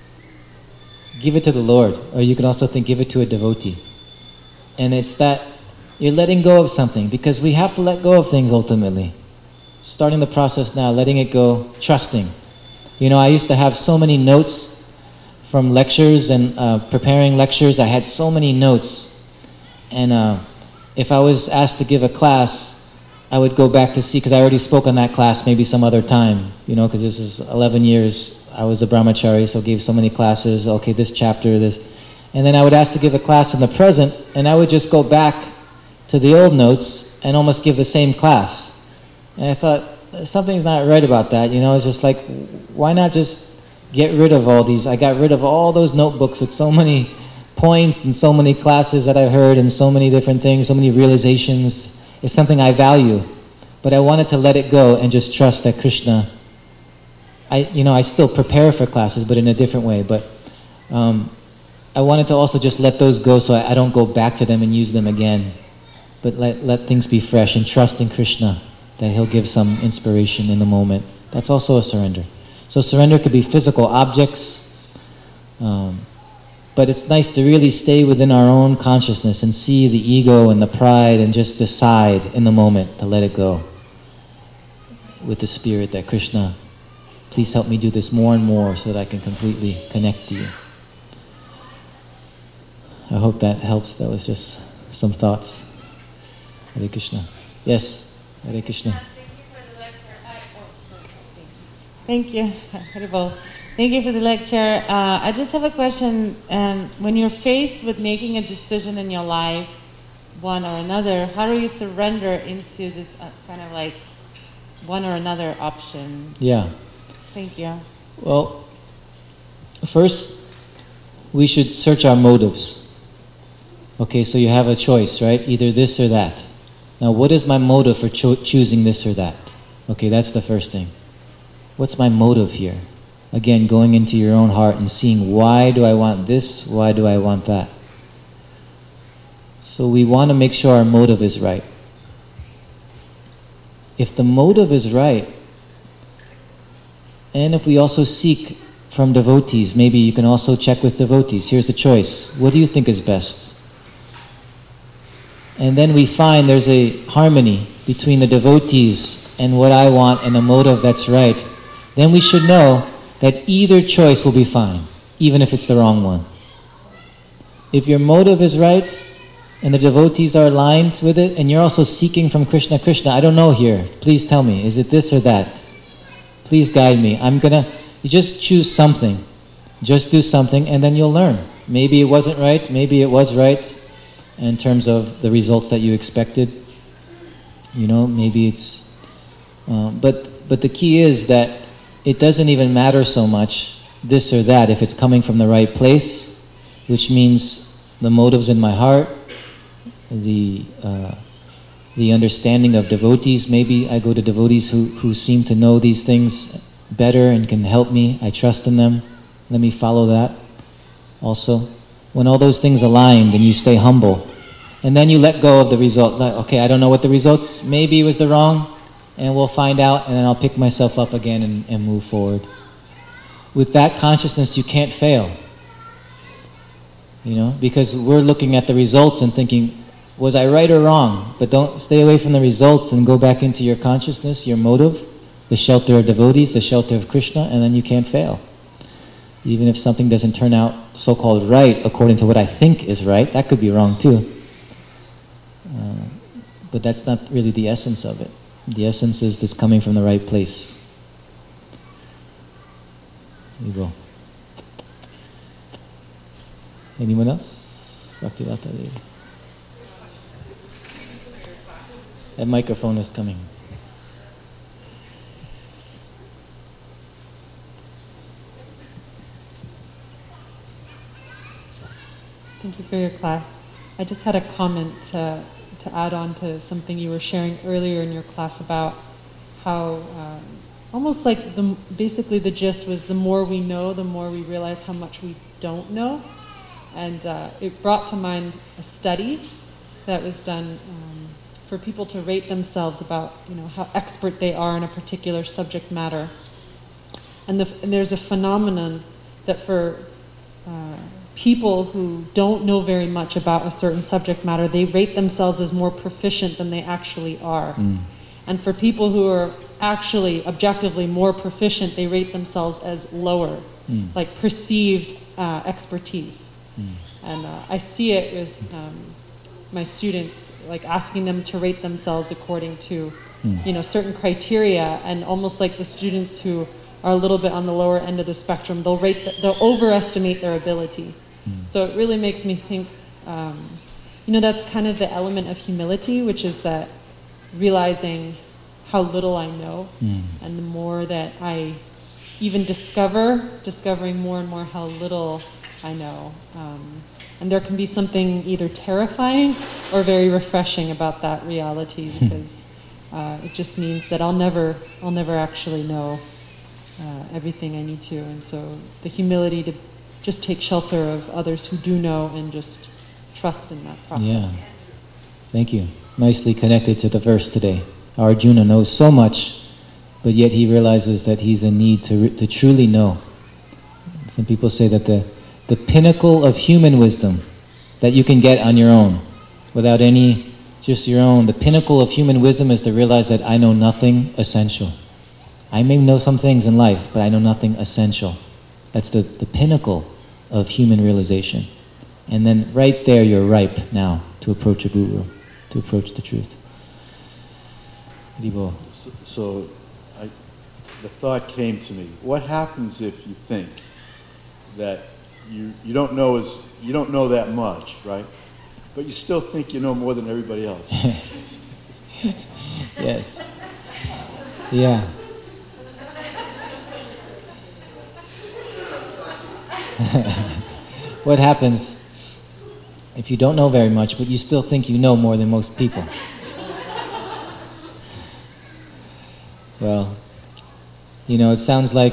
Give it to the Lord. Or you can also think, give it to a devotee. And it's that you're letting go of something, because we have to let go of things ultimately. Starting the process now, letting it go, trusting. You know, I used to have so many notes from lectures and uh, preparing lectures. I had so many notes. And uh, if I was asked to give a class, I would go back to see, because I already spoke on that class maybe some other time, you know, because this is eleven years. I was a brahmachari, so gave so many classes. Okay, this chapter, this. And then I would ask to give a class in the present, and I would just go back to the old notes and almost give the same class. And I thought, something's not right about that, you know. It's just like, why not just get rid of all these? I got rid of all those notebooks with so many points and so many classes that I heard and so many different things, so many realizations. It's something I value, but I wanted to let it go and just trust that Krishna. I, you know, I still prepare for classes, but in a different way. But um, I wanted to also just let those go, so I, I don't go back to them and use them again. But let let things be fresh and trust in Krishna, that He'll give some inspiration in the moment. That's also a surrender. So surrender could be physical objects. Um, But it's nice to really stay within our own consciousness and see the ego and the pride and just decide in the moment to let it go. With the spirit that Krishna, please help me do this more and more so that I can completely connect to you. I hope that helps. That was just some thoughts. Hare Krishna. Yes, Hare Krishna.
Thank you. Haribol. Thank you for the lecture. Uh, I just have a question. Um, when you're faced with making a decision in your life, one or another, how do you surrender into this uh, kind of like one or another option?
Yeah.
Thank you.
Well, first, we should search our motives. Okay, so you have a choice, right? Either this or that. Now, what is my motive for cho- choosing this or that? Okay, that's the first thing. What's my motive here? Again, going into your own heart and seeing, why do I want this? Why do I want that? So we want to make sure our motive is right. If the motive is right, and if we also seek from devotees, maybe you can also check with devotees. Here's a choice. What do you think is best? And then we find there's a harmony between the devotees and what I want and the motive that's right. Then we should know that either choice will be fine, even if it's the wrong one. If your motive is right, and the devotees are aligned with it, and you're also seeking from Krishna, Krishna, I don't know here, please tell me, is it this or that? Please guide me. I'm gonna, you just choose something. Just do something, and then you'll learn. Maybe it wasn't right, maybe it was right, in terms of the results that you expected. You know, maybe it's, uh, but but the key is that it doesn't even matter so much, this or that, if it's coming from the right place, which means the motives in my heart, the uh, the understanding of devotees. Maybe I go to devotees who, who seem to know these things better and can help me. I trust in them. Let me follow that also. When all those things aligned and you stay humble, and then you let go of the result. Like, okay, I don't know what the results, maybe it was the wrong, and we'll find out, and then I'll pick myself up again and, and move forward. With that consciousness, you can't fail. You know, because we're looking at the results and thinking, was I right or wrong? But don't stay away from the results and go back into your consciousness, your motive, the shelter of devotees, the shelter of Krishna, and then you can't fail. Even if something doesn't turn out so-called right according to what I think is right, that could be wrong too. Uh, but that's not really the essence of it. The essence is this coming from the right place. There you go. Anyone else? Bhakti-lata Devi. That microphone is coming.
Thank you for your class. I just had a comment uh, to add on to something you were sharing earlier in your class about how um, almost like the, basically the gist was the more we know, the more we realize how much we don't know. And uh, it brought to mind a study that was done um, for people to rate themselves about, you know, how expert they are in a particular subject matter. And, the, and there's a phenomenon that for uh, people who don't know very much about a certain subject matter, they rate themselves as more proficient than they actually are. Mm. And for people who are actually objectively more proficient, they rate themselves as lower, mm. like perceived uh, expertise. Mm. And uh, I see it with um, my students, like asking them to rate themselves according to, mm. you know, certain criteria, and almost like the students who are a little bit on the lower end of the spectrum, they'll rate, the, they'll overestimate their ability. Mm. So it really makes me think, um, you know, that's kind of the element of humility, which is that realizing how little I know, mm. and the more that I even discover, discovering more and more how little I know. Um, and there can be something either terrifying or very refreshing about that reality, because uh, it just means that I'll never, I'll never actually know uh, everything I need to. And so the humility to just take shelter of others who do know and just trust in that process.
Yeah. Thank you. Nicely connected to the verse today. Arjuna knows so much, but yet he realizes that he's in need to, to truly know. Some people say that the, the pinnacle of human wisdom that you can get on your own, without any, just your own, the pinnacle of human wisdom is to realize that I know nothing essential. I may know some things in life, but I know nothing essential. That's the, the pinnacle of human realization. And then right there you're ripe now to approach a guru, to approach the truth.
So, so I, the thought came to me, what happens if you think that you, you don't know as, you don't know that much, right? But you still think you know more than everybody else.
Yes. Yeah. What happens if you don't know very much, but you still think you know more than most people? Well, you know, it sounds like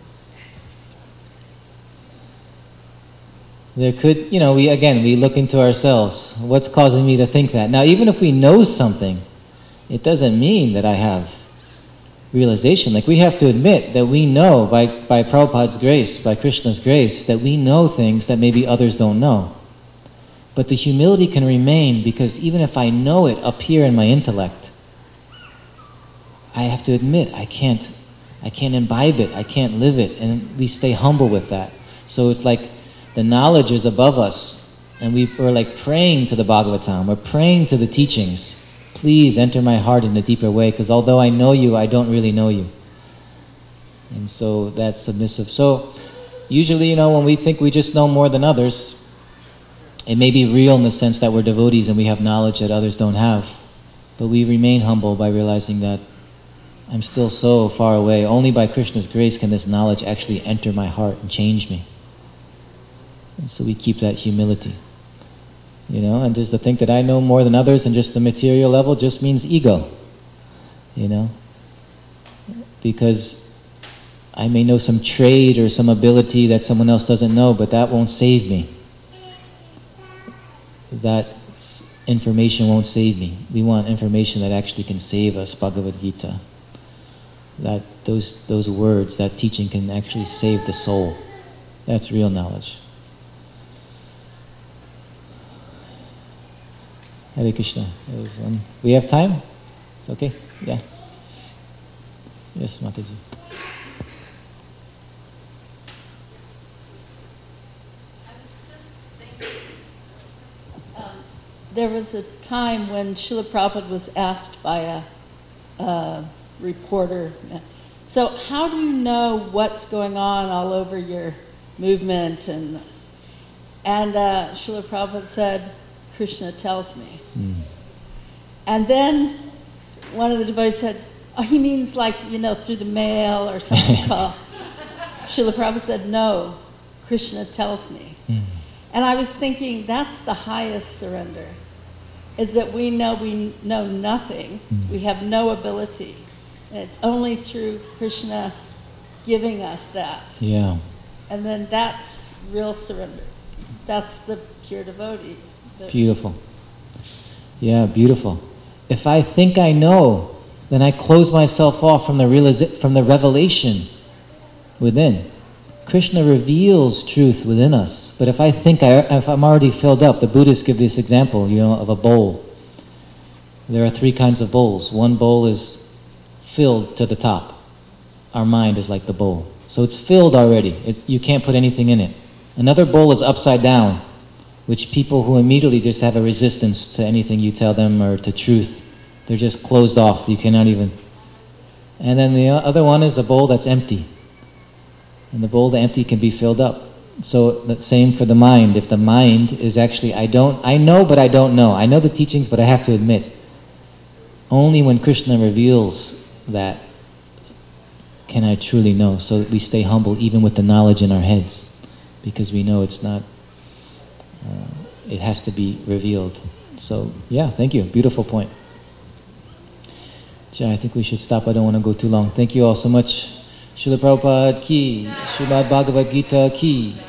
there could, you know, we again, we look into ourselves. What's causing me to think that? Now, even if we know something, it doesn't mean that I have realization. Like, we have to admit that we know, by, by Prabhupada's grace, by Krishna's grace, that we know things that maybe others don't know. But the humility can remain, because even if I know it up here in my intellect, I have to admit I can't, I can't imbibe it, I can't live it, and we stay humble with that. So it's like the knowledge is above us, and we, we're like praying to the Bhagavatam, we're praying to the teachings. Please enter my heart in a deeper way, because although I know you, I don't really know you. And so that's submissive. So usually, you know, when we think we just know more than others, it may be real in the sense that we're devotees and we have knowledge that others don't have. But we remain humble by realizing that I'm still so far away. Only by Krishna's grace can this knowledge actually enter my heart and change me. And so we keep that humility. You know, and just to think that I know more than others and just the material level just means ego. You know? Because I may know some trade or some ability that someone else doesn't know, but that won't save me. That information won't save me. We want information that actually can save us, Bhagavad Gita. That those those words, that teaching can actually save the soul. That's real knowledge. Hare Krishna. There was one. We have time? It's okay? Yeah. Yes, Mataji.
there was a time when Srila Prabhupada was asked by a, a reporter, so how do you know what's going on all over your movement? And and uh, Srila Prabhupada said, Krishna tells me. Mm. And then one of the devotees said, oh, he means like, you know, through the mail or something called. Srila Prabhupada said, no, Krishna tells me. Mm. And I was thinking, that's the highest surrender, is that we know we know nothing, mm. we have no ability. And it's only through Krishna giving us that.
Yeah.
And then that's real surrender. That's the pure devotee. The
beautiful. Yeah, beautiful. If I think I know, then I close myself off from the realiza- from the revelation within. Krishna reveals truth within us. But if I think I, if I'm already filled up, the Buddhists give this example, you know, of a bowl. There are three kinds of bowls. One bowl is filled to the top. Our mind is like the bowl. So it's filled already. It's, you can't put anything in it. Another bowl is upside down, which people who immediately just have a resistance to anything you tell them or to truth, they're just closed off. You cannot even. And then the other one is a bowl that's empty. And the bowl, the empty, can be filled up. So the same for the mind. If the mind is actually, I don't, I know, but I don't know. I know the teachings, but I have to admit, only when Krishna reveals that can I truly know, so that we stay humble even with the knowledge in our heads, because we know it's not, uh, it has to be revealed. So yeah, thank you. Beautiful point. Jai, I think we should stop. I don't want to go too long. Thank you all so much. Srila Prabhupada ki, Srimad Bhagavad Gita ki.